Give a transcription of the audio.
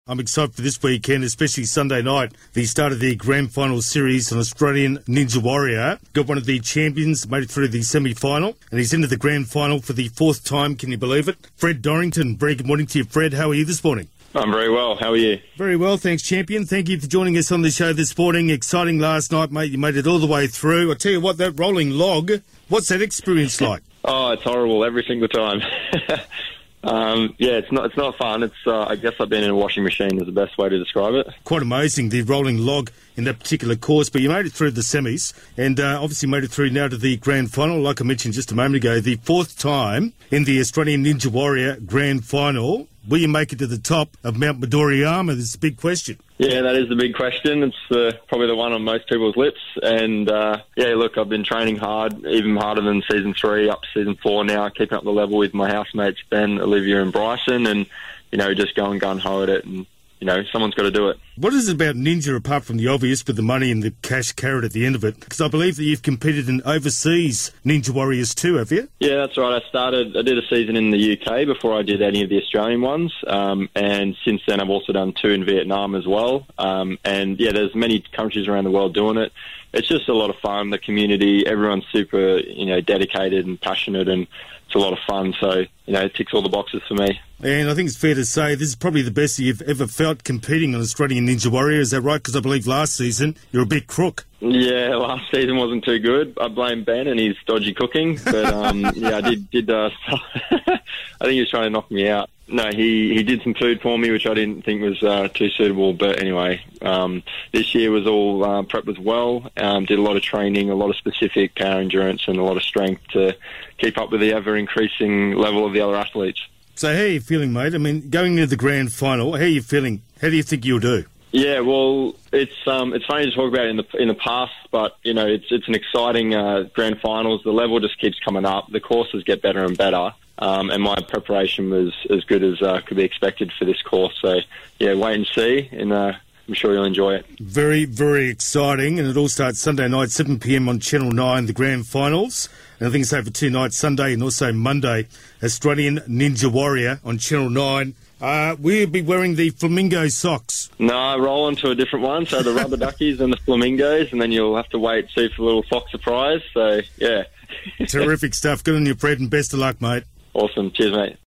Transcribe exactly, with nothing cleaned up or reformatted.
I'm excited for this weekend, especially Sunday night, the start of the grand final series on Australian Ninja Warrior. Got one of the champions, made it through the semi-final, and he's into the grand final for the fourth time, can you believe it? Fred Dorrington. Very good morning to you, Fred. How are you this morning? I'm very well. How are you? Very well, thanks, champion. Thank you for joining us on the show this morning. Exciting last night, mate. You made it all the way through. I tell you what, that rolling log, what's that experience like? Oh, it's horrible every single time. Um, yeah, it's not it's not fun. It's uh, I guess I've been in a washing machine is the best way to describe it. Quite amazing, the rolling log in that particular course, but you made it through the semis and uh, obviously made it through now to the grand final, like I mentioned just a moment ago, the fourth time in the Australian Ninja Warrior grand final. Will you make it to the top of Mount Midoriyama? This is a big question. Yeah, that is the big question. It's uh, probably the one on most people's lips. And, uh, yeah, look, I've been training hard, even harder than season three, up to season four now, keeping up the level with my housemates, Ben, Olivia and Bryson, and, you know, just going gung-ho at it. And, you know, someone's got to do it. What is it about Ninja, apart from the obvious, with the money and the cash carrot at the end of it? Because I believe that you've competed in overseas Ninja Warriors too, have you? Yeah, that's right. I started, I did a season in the U K before I did any of the Australian ones. Um, and since then, I've also done two in Vietnam as well. Um, and, yeah, there's many countries around the world doing it. It's just a lot of fun. The community, everyone's super, you know, dedicated and passionate, and it's a lot of fun. So, you know, it ticks all the boxes for me. And I think it's fair to say this is probably the best you've ever felt competing on Australian Ninja Warrior. Is that right? Because I believe last season you're a bit crook. Yeah, last season wasn't too good. I blame Ben and his dodgy cooking. But, um, yeah, I did, did uh, I think he was trying to knock me out. No, he, he did some food for me, which I didn't think was uh, too suitable. But anyway, um, this year was all uh, prep as well. Um, did a lot of training, a lot of specific power endurance, and a lot of strength to keep up with the ever-increasing level of the other athletes. So how are you feeling, mate? I mean, going into the grand final, how are you feeling? How do you think you'll do? Yeah, well, it's um, it's funny to talk about it in the in the past, but you know, it's it's an exciting uh, grand finals. The level just keeps coming up. The courses get better and better, um, and my preparation was as good as uh, could be expected for this course. So yeah, wait and see, and uh, I'm sure you'll enjoy it. Very, very exciting, and it all starts Sunday night, seven p m on Channel nine, the grand finals. And I think it's over two nights, Sunday and also Monday, Australian Ninja Warrior on Channel nine. Uh, we'll be wearing the flamingo socks. No, roll on to a different one, so the rubber duckies and the flamingos, and then you'll have to wait and see for a little fox surprise. So, yeah. Terrific stuff. Good on you, Fred, and best of luck, mate. Awesome. Cheers, mate.